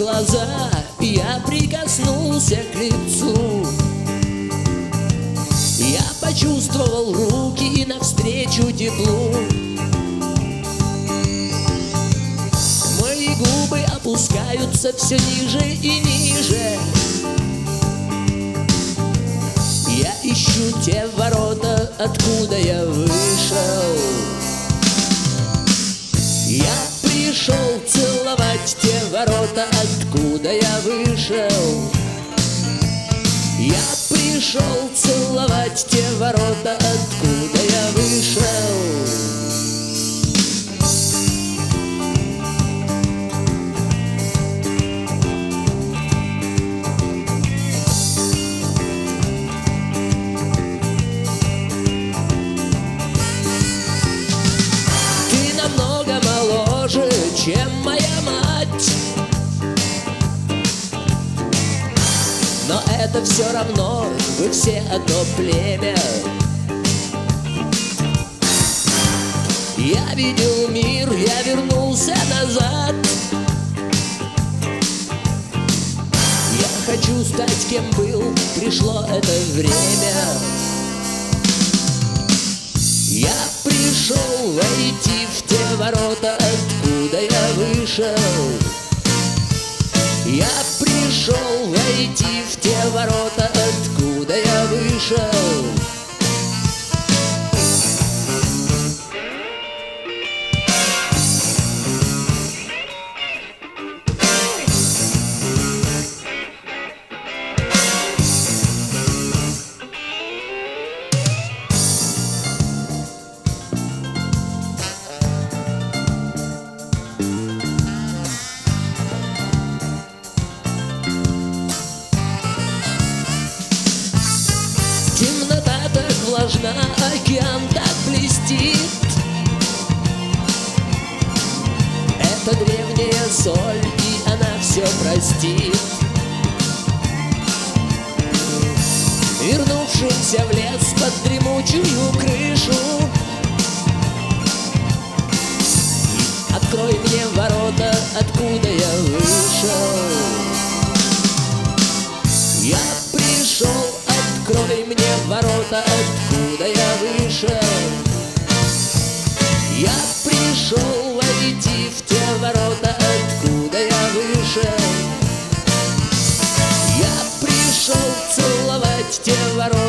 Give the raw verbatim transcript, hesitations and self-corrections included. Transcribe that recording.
глаза, я прикоснулся к лицу. Я почувствовал руки навстречу теплу. Мои губы опускаются все ниже и ниже. Я ищу те ворота, откуда я вышел. Я пришел целовать те ворота, откуда я вышел. Я пришел целовать те ворота, откуда я вышел. Ты намного моложе, чем моя мать, но это все равно, вы все одно племя. Я видел мир, я вернулся назад. Я хочу стать, кем был, пришло это время. Я пришел войти в те ворота, откуда я вышел. Я пришел войти в те ворота, откуда я вышел. Темнота так влажна, океан так блестит. Это древняя соль, и она все простит. Вернувшимся в лес под дремучую крышу, открой мне ворота, откуда я вышел. Я пришел, открой мне ворота, откуда я вышел. Я пришел войти в те ворота, откуда я вышел. Я пришел целовать те ворота.